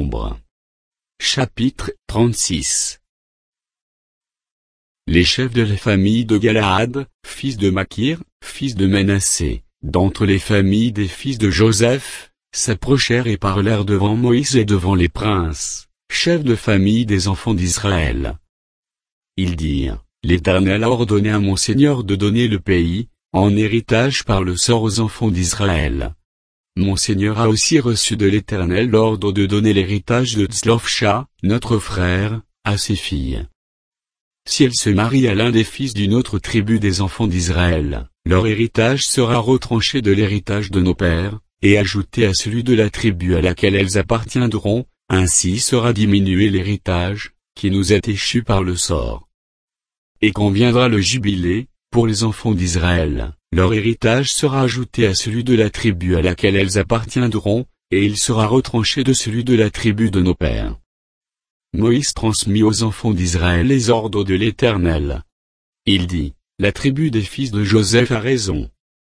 Nombre. Chapitre 36. Les chefs de la famille de Galaad, fils de Makir, fils de Manassé, d'entre les familles des fils de Joseph, s'approchèrent et parlèrent devant Moïse et devant les princes, chefs de famille des enfants d'Israël. Ils dirent, l'Éternel a ordonné à mon Seigneur de donner le pays, en héritage par le sort aux enfants d'Israël. Mon Seigneur a aussi reçu de l'Éternel l'ordre de donner l'héritage de Tzlofcha, notre frère, à ses filles. Si elles se marient à l'un des fils d'une autre tribu des enfants d'Israël, leur héritage sera retranché de l'héritage de nos pères, et ajouté à celui de la tribu à laquelle elles appartiendront, ainsi sera diminué l'héritage, qui nous est échu par le sort. Et quand viendra le jubilé, pour les enfants d'Israël, leur héritage sera ajouté à celui de la tribu à laquelle elles appartiendront, et il sera retranché de celui de la tribu de nos pères. Moïse transmit aux enfants d'Israël les ordres de l'Éternel. Il dit, la tribu des fils de Joseph a raison.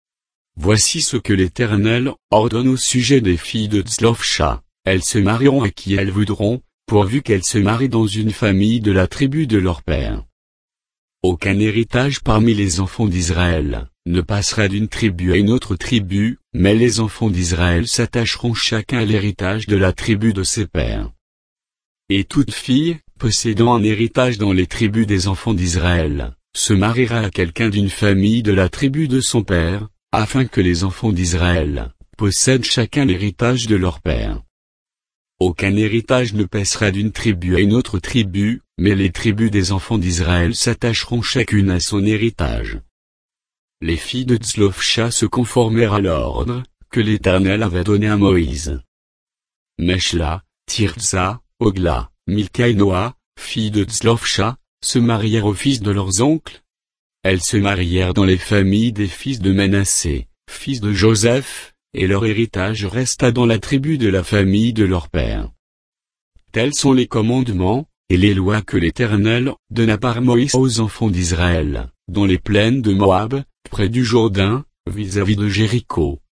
Voici ce que l'Éternel ordonne au sujet des filles de Tzlofcha, elles se marieront à qui elles voudront, pourvu qu'elles se marient dans une famille de la tribu de leur père. Aucun héritage parmi les enfants d'Israël ne passera d'une tribu à une autre tribu, mais les enfants d'Israël s'attacheront chacun à l'héritage de la tribu de ses pères. Et toute fille, possédant un héritage dans les tribus des enfants d'Israël, se mariera à quelqu'un d'une famille de la tribu de son père, afin que les enfants d'Israël possèdent chacun l'héritage de leur père. Aucun héritage ne passera d'une tribu à une autre tribu, mais les tribus des enfants d'Israël s'attacheront chacune à son héritage. Les filles de Tzlofcha se conformèrent à l'ordre que l'Éternel avait donné à Moïse. Meshla, Tirzah, Ogla, Milka et Noa, filles de Tzlofcha, se marièrent aux fils de leurs oncles. Elles se marièrent dans les familles des fils de Manassé, fils de Joseph, et leur héritage resta dans la tribu de la famille de leur père. Tels sont les commandements, et les lois que l'Éternel donna par Moïse aux enfants d'Israël, dans les plaines de Moab, près du Jourdain, vis-à-vis de Jéricho.